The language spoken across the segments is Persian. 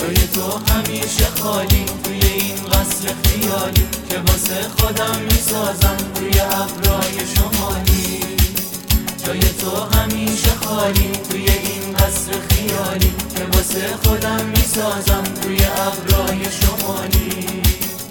جای تو همیشه خالی توی این قصر خیالی که واسه خودم میسازم روی ابرای شمالی. جای تو همیشه خالی توی این قصر خیالی که واسه خودم میسازم روی ابرای شمالی.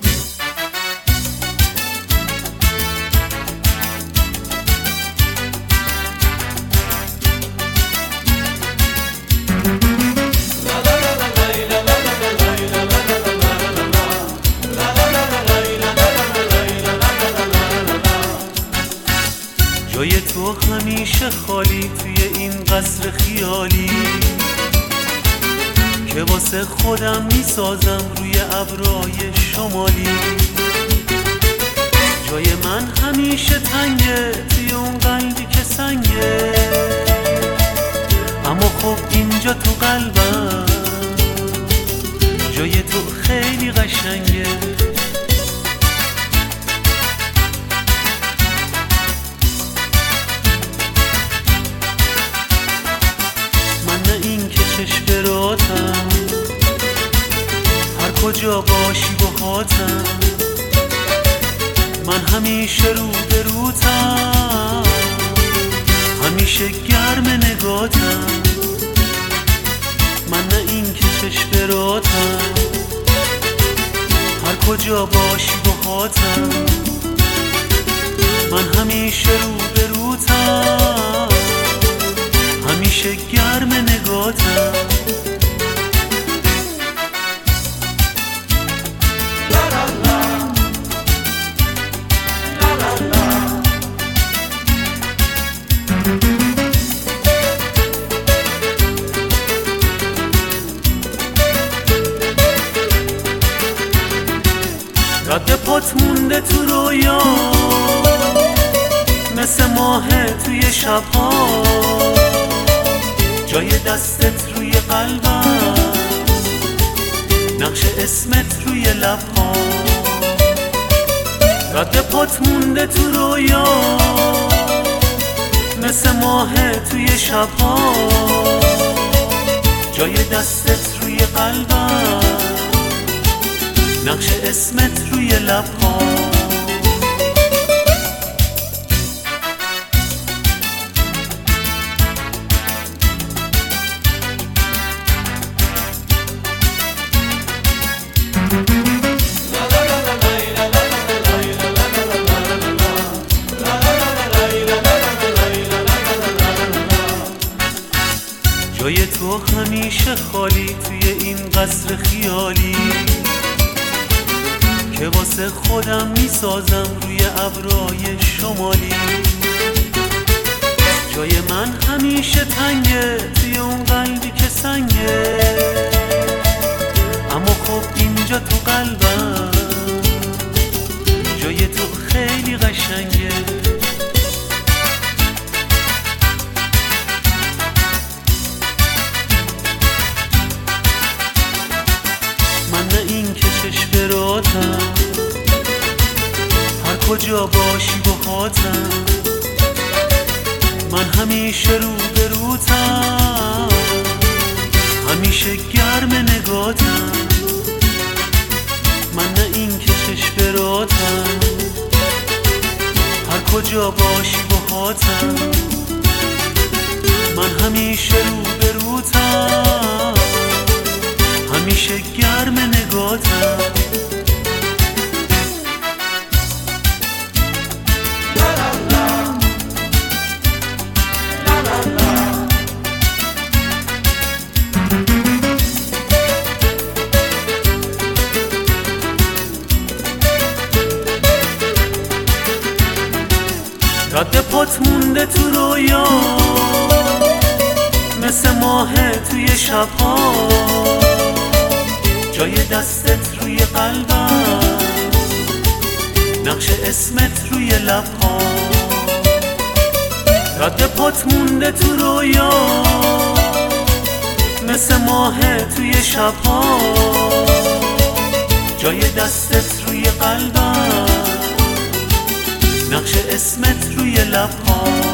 جای تو همیشه خالی توی این قصر خیالی که واسه خودم میسازم روی ابرای شمالی. جای من همیشه تنگه توی اون قلبی که سنگه، اما خب اینجا تو قلبم جای تو خیلی قشنگه. چشم براتم هر کجا باشی باهاتم، من همیشه رو به روتم، همیشه گرم نگاتم. من نه این که چشم براتم هر کجا باشی باهاتم، من همیشه رو به روتم، همیشه گرم نگاتم. رد پات مونده تو رویا مثل ماه توی شبها، جای دستت روی قلبم، نقش اسمت روی لبها. رد پات مونده تو رویا مثل ماه توی شبها، جای دستت روی قلبم، نقش اسمت روی لبها. جای تو همیشه خالی توی این قصر خیالی که واسه خودم میسازم روی ابرای شمالی. جای من همیشه تنگه توی اون قلبی که سنگه، اما خب اینجا تو قلبم جای تو خیلی قشنگه. من نه این که چشم براتم هر کجا باشی باهاتم، من همیشه رو به روتم، همیشه گرم نگاتم. من نه این که چشم براتم هر کجا باشی باهاتم، من همیشه رو به روتم، همیشه گرم نگاتم. رد پات مونده تو رویا مثل ماه توی شبها، جای دستت روی قلبم، نقش اسمت روی لبها. رد پات مونده تو رویا مثل ماه توی شبها، جای دستت روی قلبم، نقش اسمت روی لبها.